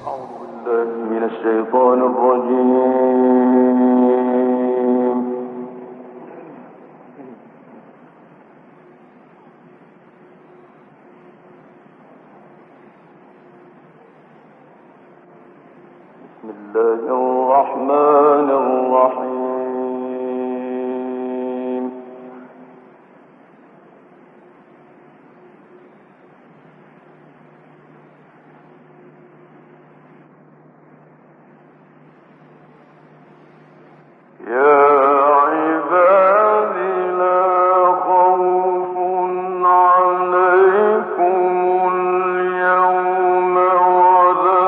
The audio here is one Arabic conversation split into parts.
الشيطان الرجيم. بسم الله الرحمن الرحيم. يا عباد لا خوف عليكم اليوم ولا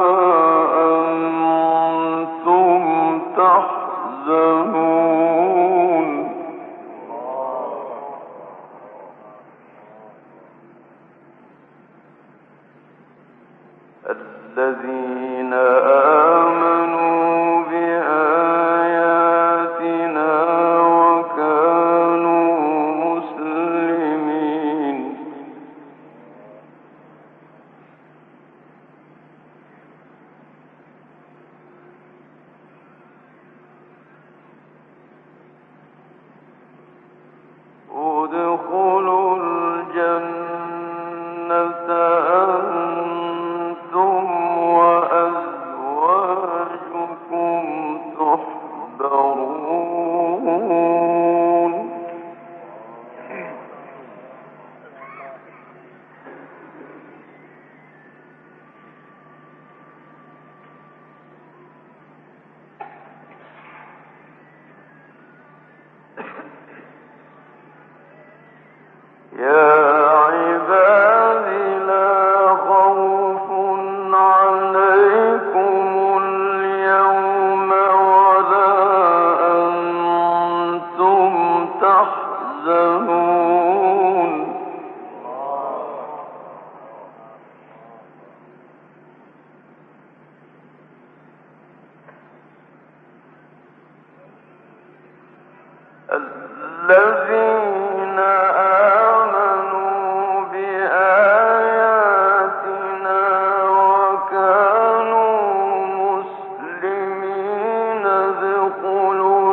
أنتم تحزنون. الذين آمنوا بآياتنا وكانوا مسلمين. ادخلوا الجنة أنتم وأزواجكم تحبرون. يا عباد لا خوف عليكم اليوم ولا أنتم تحزنون. الذين آمنوا بآياتنا وكانوا مسلمين ادخلوا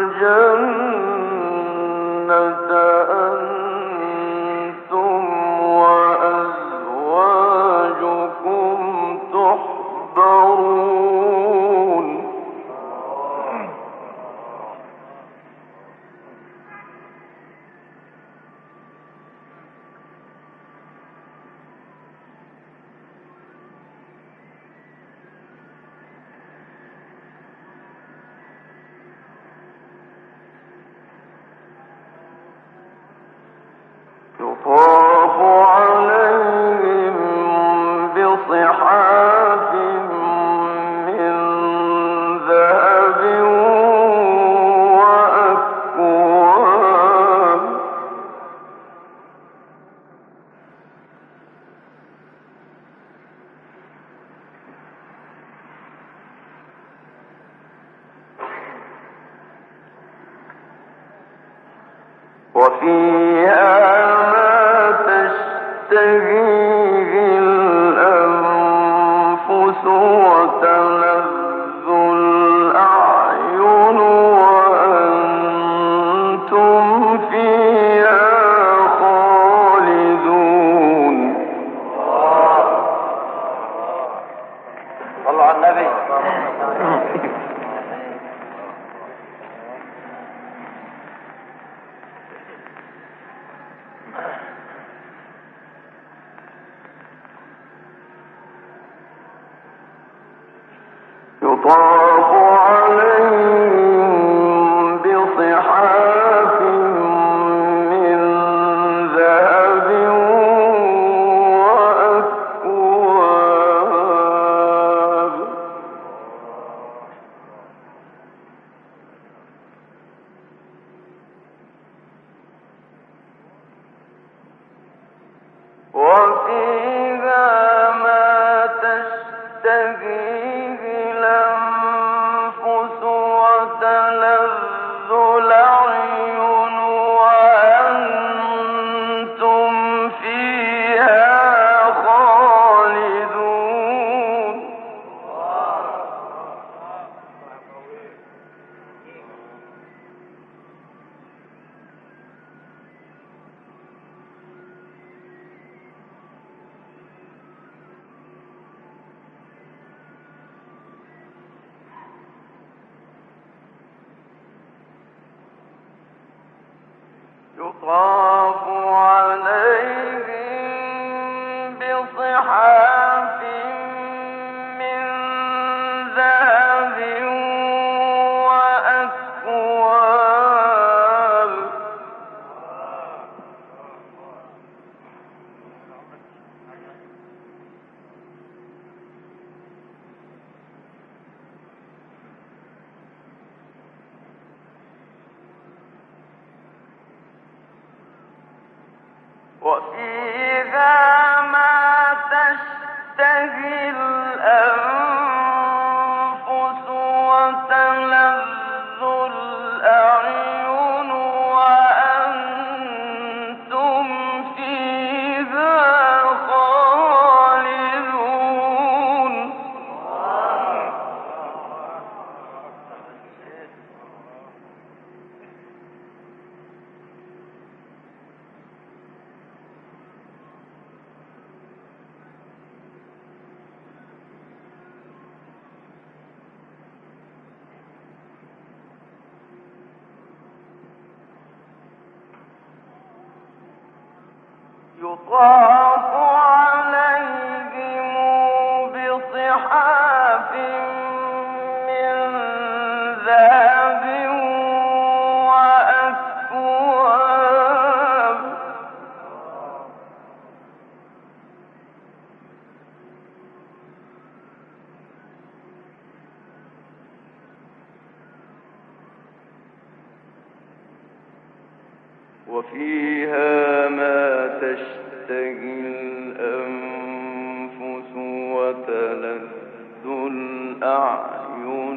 الجنة أنتم وأزواجكم تحبرون. يطاف عليهم بصحاف من ذهب وأكواب. وفيها تشتهيه الأنفس وتلذ الأعين وأنتم فيها خالدون. صلوا على النبي. يطاف عليهم بصحاف من ذهب وأكواب. وفيها ما تشتهيه الأنفس وتلذ الأعين وأنتم فيها خالدون. يطاف عليهم بصحاف من ذهب وأكواب وفيها ما تشتهي الأنفس وتلذ الأعين وأنتم فيها خالدون يطاف عليهم بصحاف من ذهب وأكواب وفيها ما تشتهي الأنفس وتلذ الأعين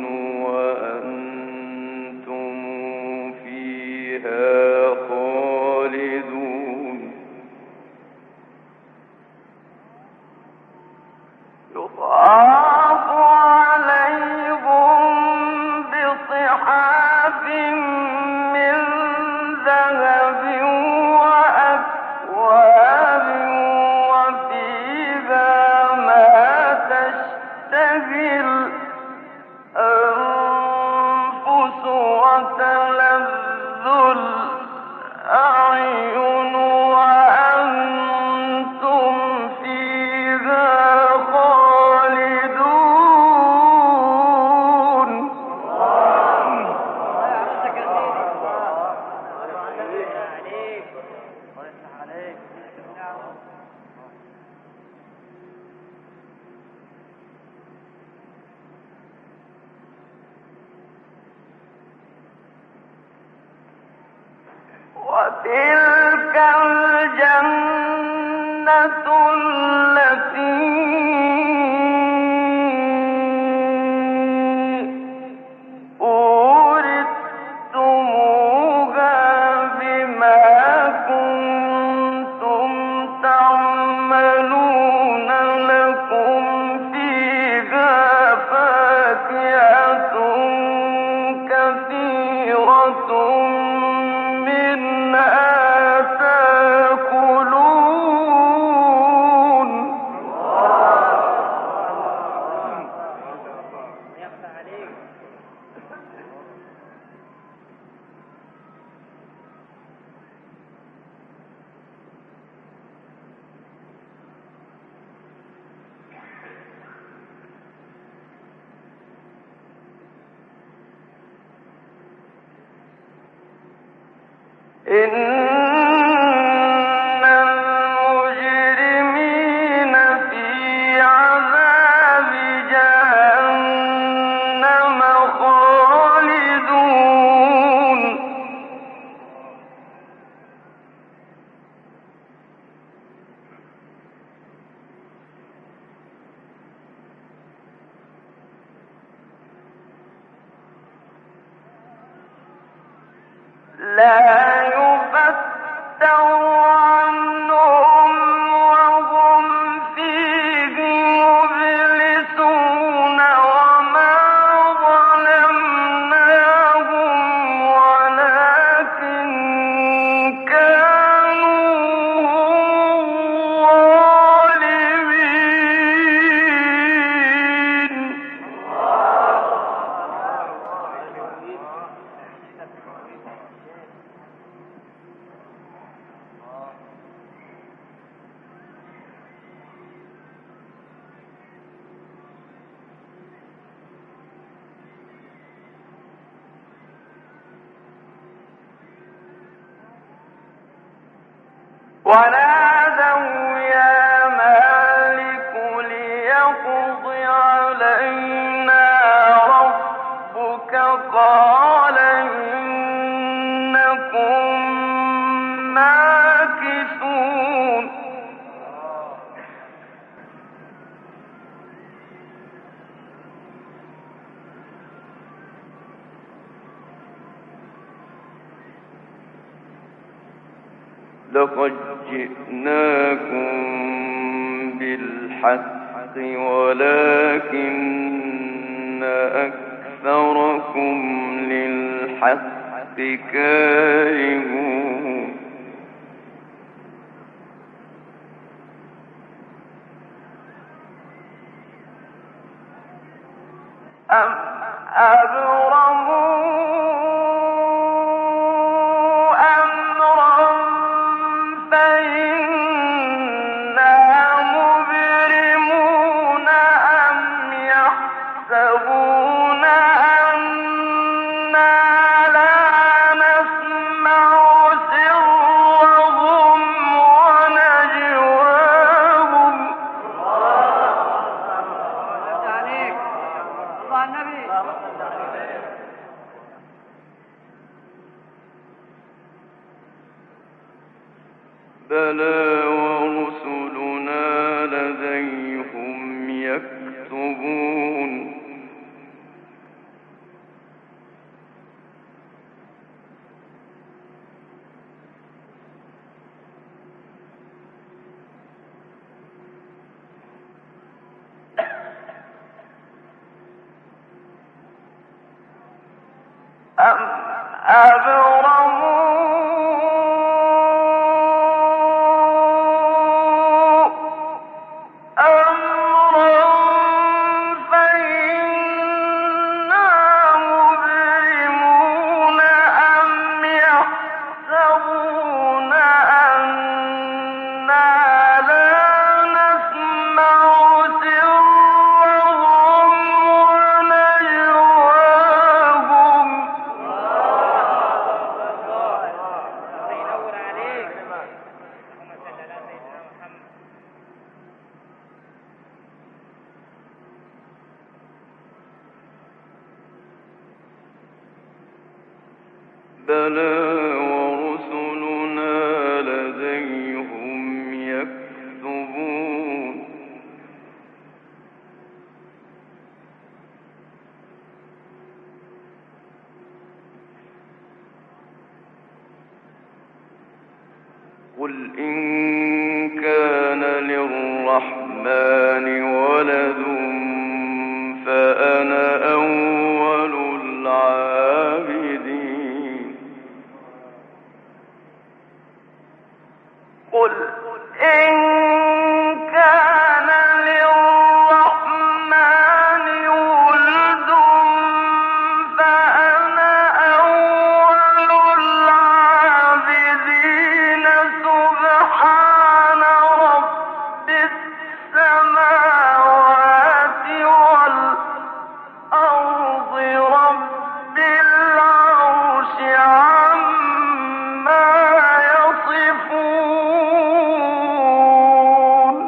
وأنتم فيها خالدون يطاف عليهم بصحاف من ذهب وأكواب وفيها ما تشتهي الأنفس وتلذ الأعين وأنتم فيها خالدون وتلك الجنة التي أورثتموها بما كنتم تعملون لكم فيها فاكهة كثيرة منها تاكلون إن المجرمين في عذاب جهنم خالدون لا يفتر عنهم وهم فيه مبلسون وما ظلمناهم ولكن كانوا هم الظالمين ونادوا يا مالك ليقض علينا ربك قال إنكم ماكثون لقد جئناكم بالحق ولكن أكثركم للحق كارهون أم أبرموا بلى ورسلنا لديهم يكتبون أم أبرموا بلى ورسلنا لديهم يكتبون قل إن كان للرحمن ولد فأنا أول العابدين قل إن كان للرحمن ولد فأنا أول العابدين سبحان رب السماوات والأرض رب العرش عما يصفون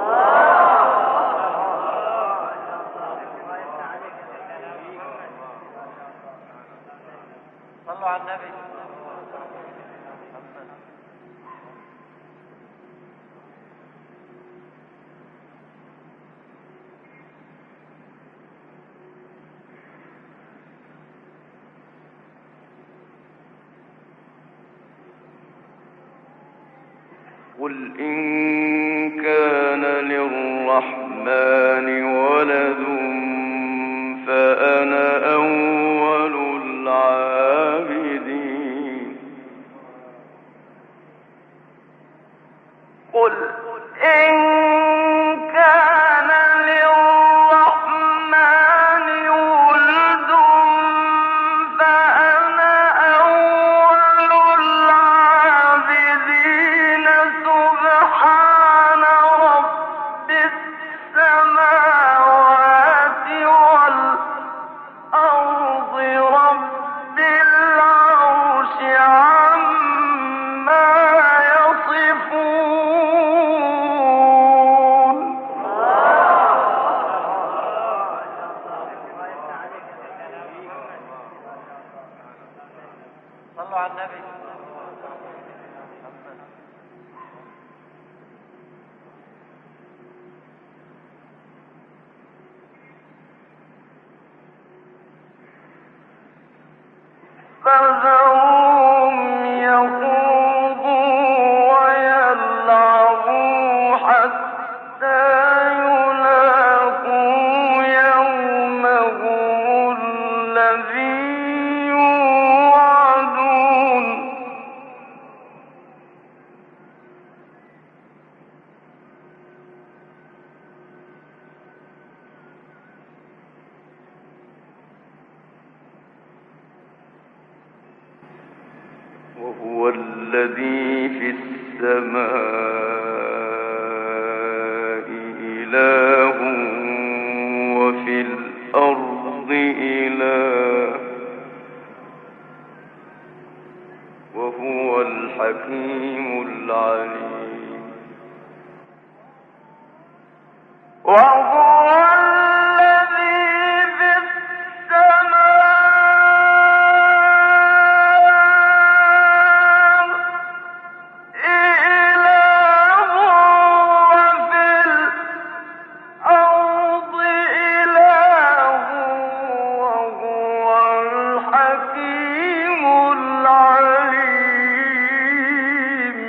صلوا على النبي قل إن كان للرحمن ولد فأنا أول العابدين قل إن كان للرحمن ولد فأنا أول العابدين سبحان فذرهم يخوضوا ويلعبوا حتى يلاقوا يومهم الذي يوعدون وهو الذي في السماء إله وفي الأرض إله وهو الحكيم العليم وهو الذي في السماء إله وفي الأرض إله وهو الحكيم العليم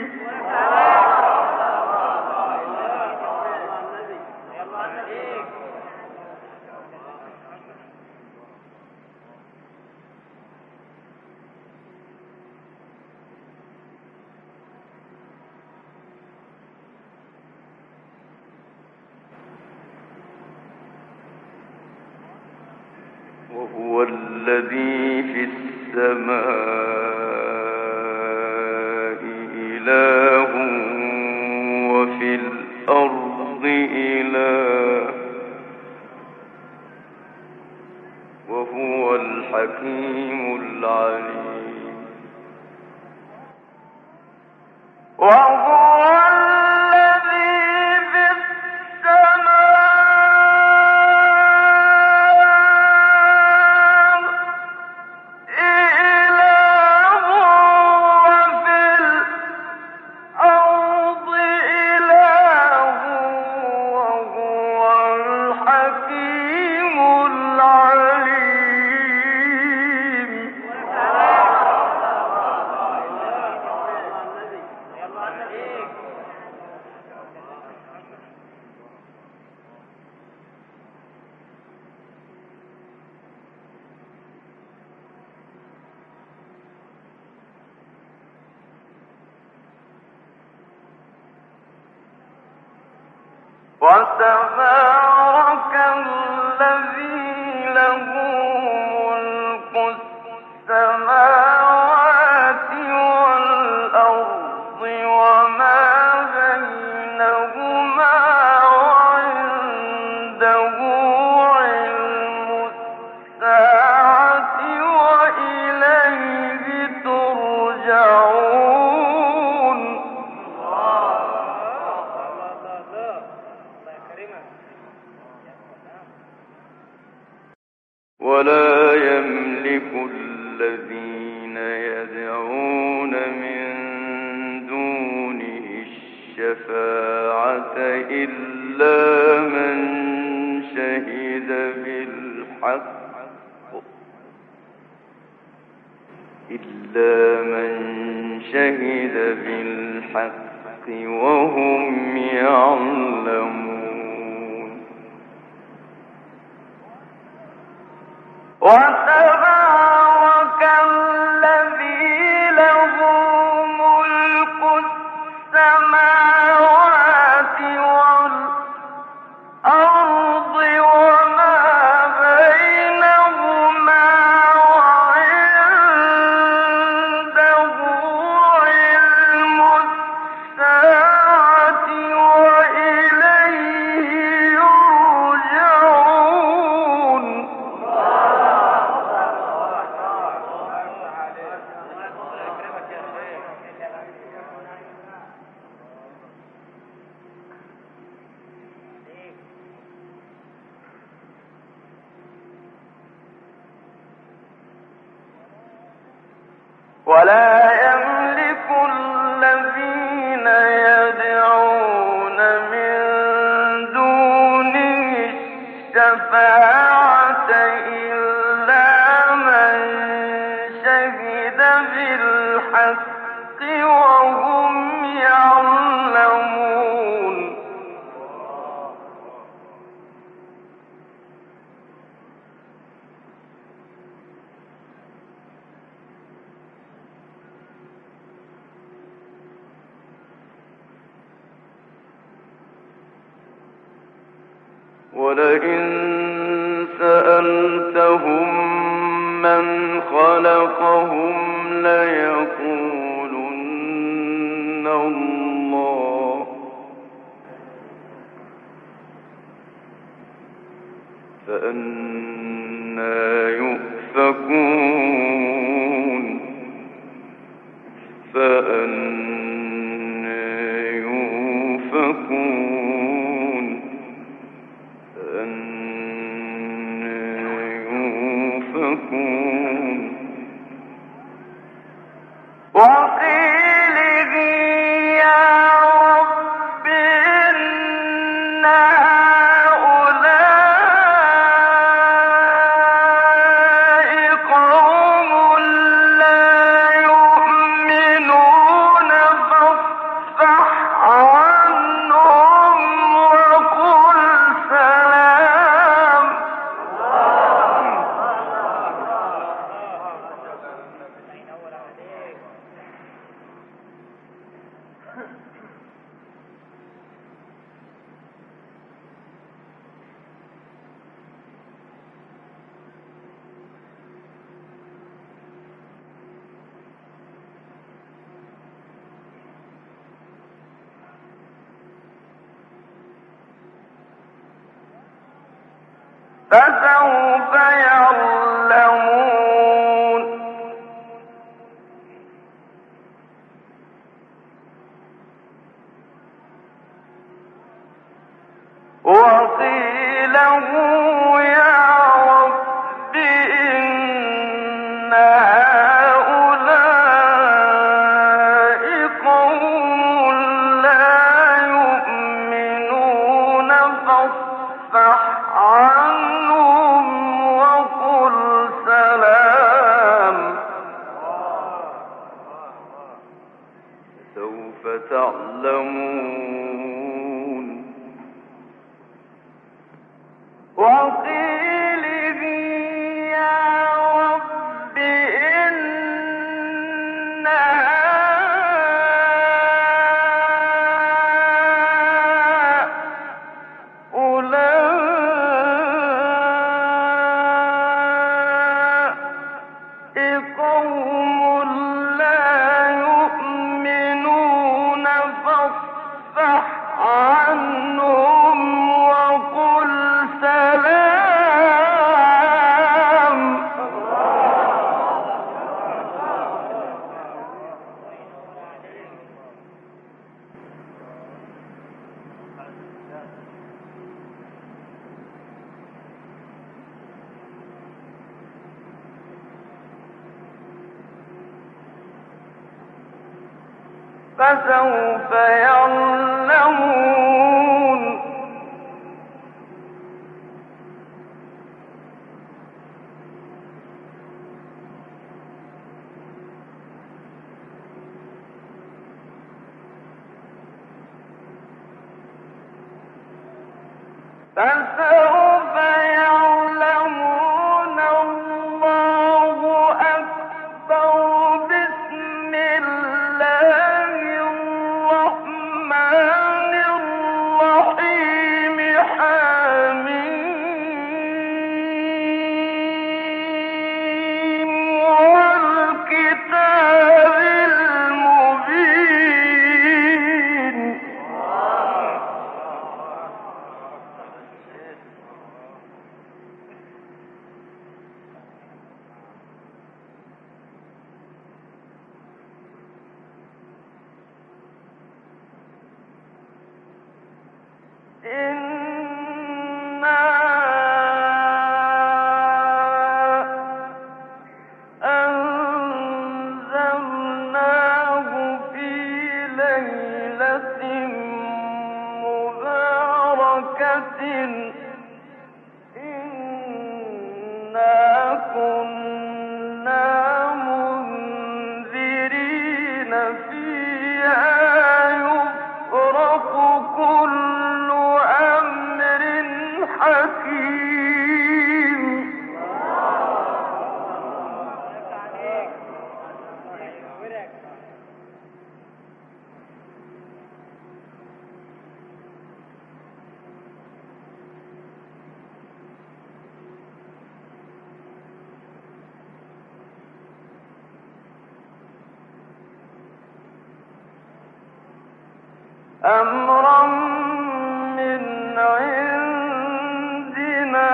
وهو الذي في السماء إله وفي الأرض إله وهو الحكيم العليم وهو الذي في السماء إله وفي الأرض إله وهو الحكيم العليم وتبارك الذي له ملك السماوات والأرض وما بينهما وعنده علم الساعة وإليه ترجعون ولا يملك الذين يدعون من دونه الشفاعة إلا من شهد بالحق وهم يعلمون وتبارك الذي له ملك السماوات والأرض وما بينهما وعنده علم الساعة وإليه يرجعون ولا يملك الذين يدعون من دونه الشفاعة إلا من شهد بالحق وهم يعلمون. ولئن سألتهم من خلقهم ليقولن الله فأنى يؤفكون فأنى يؤفكون وقيله يا رب إن هؤلاء قوم لا يؤمنون فاصفح عنهم وقل سلام. فسوف يعلمون. وقيله يا رب إن هؤلاء قوم لا يؤمنون فاصفح عنهم وقل سلام. سوف تعلمون. وقيله يا رب إن هؤلاء قوم لا يؤمنون فاصفح عنهم وقل سلام. فسوف يعلمون. فسوف يعلمون. الله أكبر. بسم الله الرحمن الرحيم. حميم والكتاب المبين. أمرا من عندنا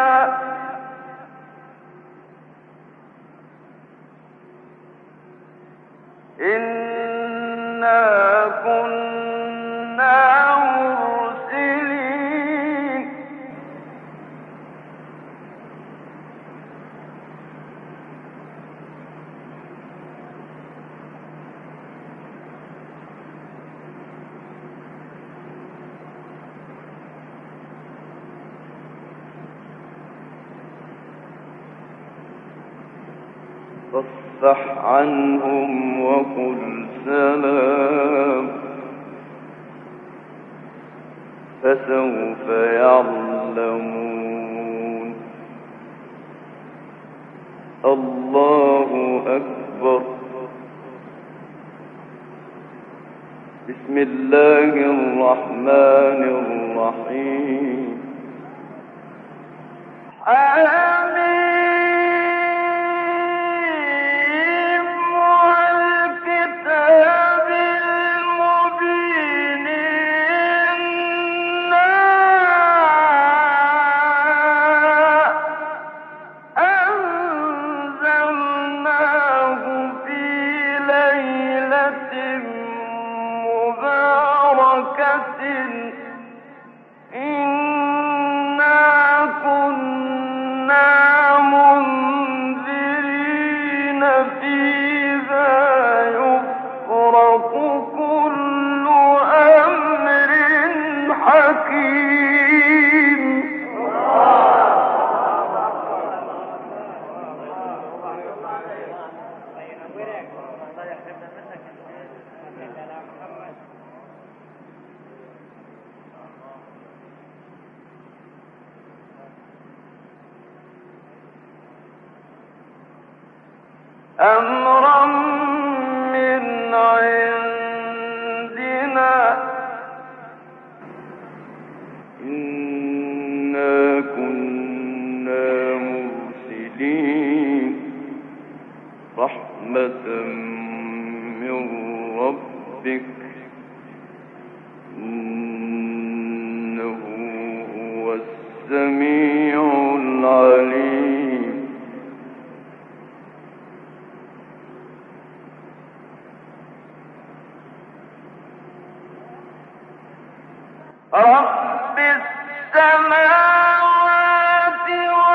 إنا كنا مرسلين فاصفح عنهم وقل سلام فسوف يعلمون الله أكبر بسم الله الرحمن الرحيم آمين والكتاب المبين إنا أنزلناه في ليلة مباركة إنا كنا منذرين فيها يفرق كل أمر حكيم أمرا من عندنا إنا كنا مرسلين رحمة من ربك إنه هو السميع العليم رب السماوات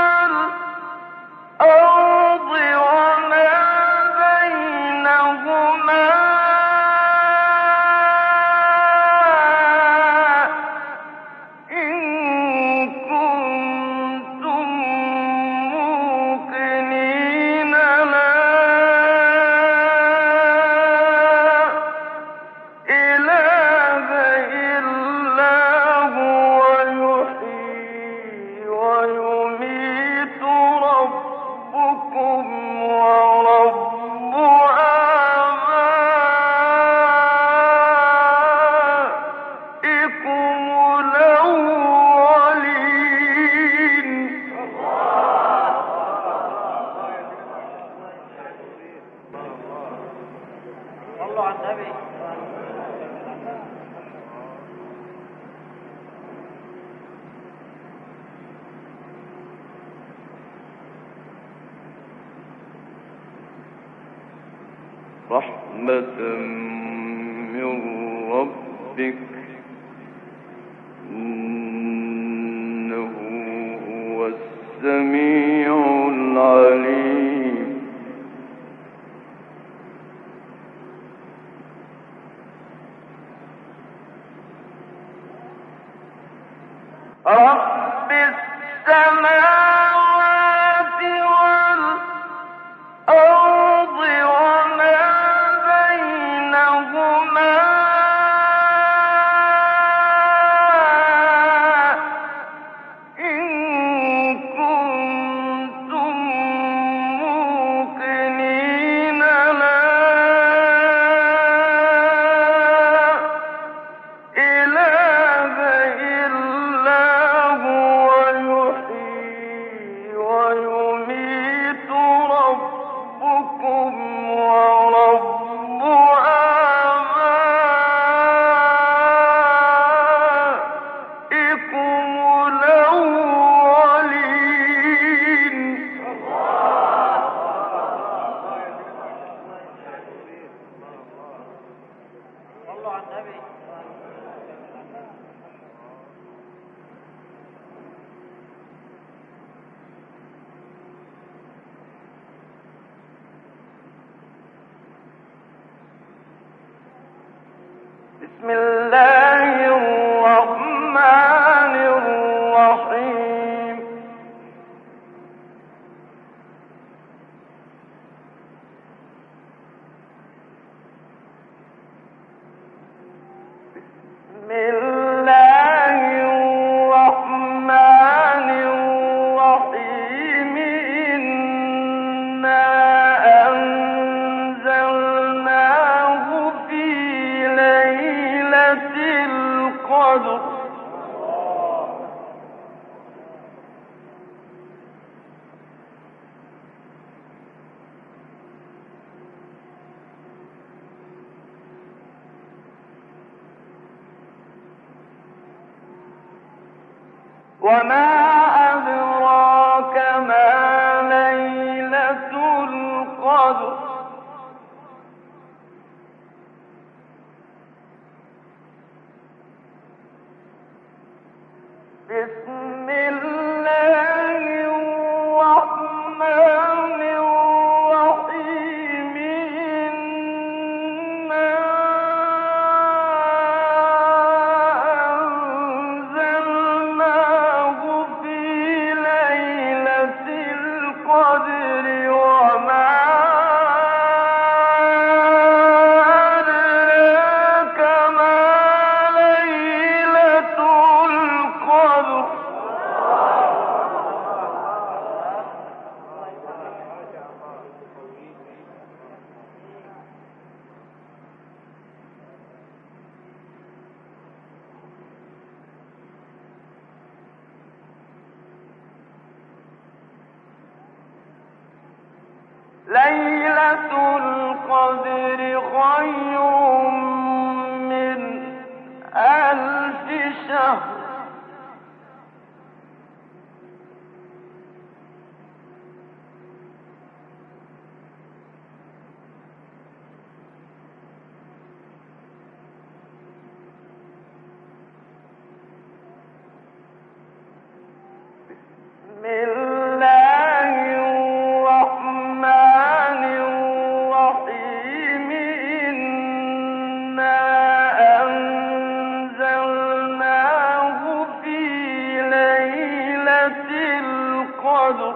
والأرض وما بينهما إن كنتم موقنين لا إله إلا هو يحيي ويميت ربكم ورب آبائكم الأولين صلوا على النبي. رحمة من ربك إنه هو السميع العليم رب السماوات والأرض وما بينهما بسم الله الرحمن الرحيم بسم الله الرحمن الرحيم إنا أنزلناه في ليلة القدر وما أدراك ما ليلة القدر بسم الله الرحمن الرحيم إنا أنزلناه في ليلة القدر وما أدراك ما ليلة القدر ليلة القدر خير من 1000 شهر بسم الله الرحمن الرحيم إنا أنزلناه في ليلة القدر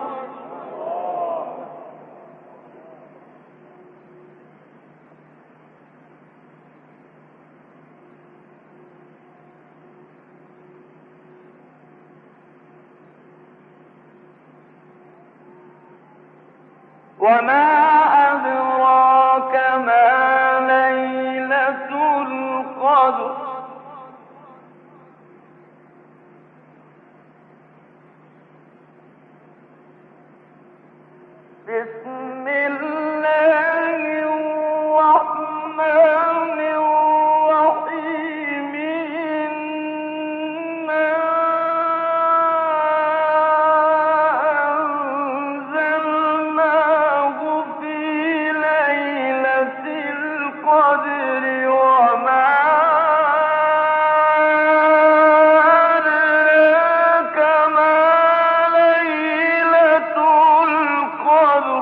وما أدراك ما ليلة القدر بسم الله الرحمن الرحيم إنا أنزلناه في ليلة القدر وما أدراك ما ليلة القدر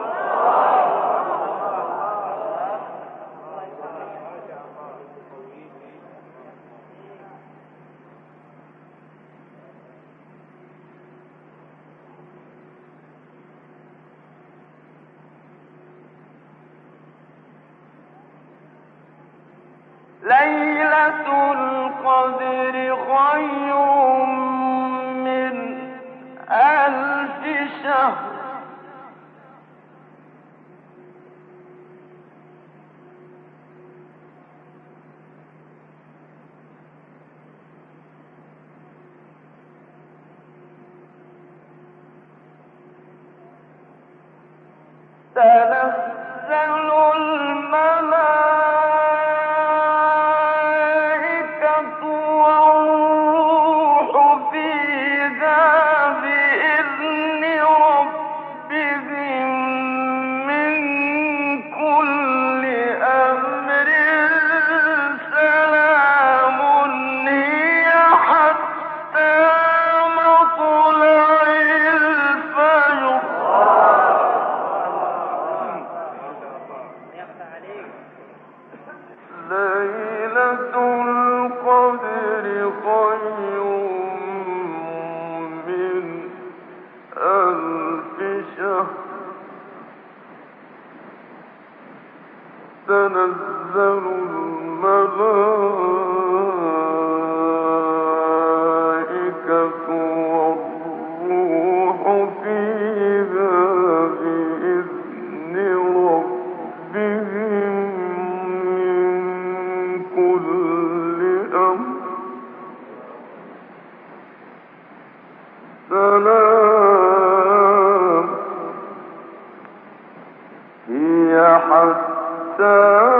ليلة القدر خير من 1000 شهر تنزل الملائكة والروح فيها بإذن ربهم الشهر تنزل الملائكة والروح فيها بإذن ربهم من كل أمر سلام هي حتى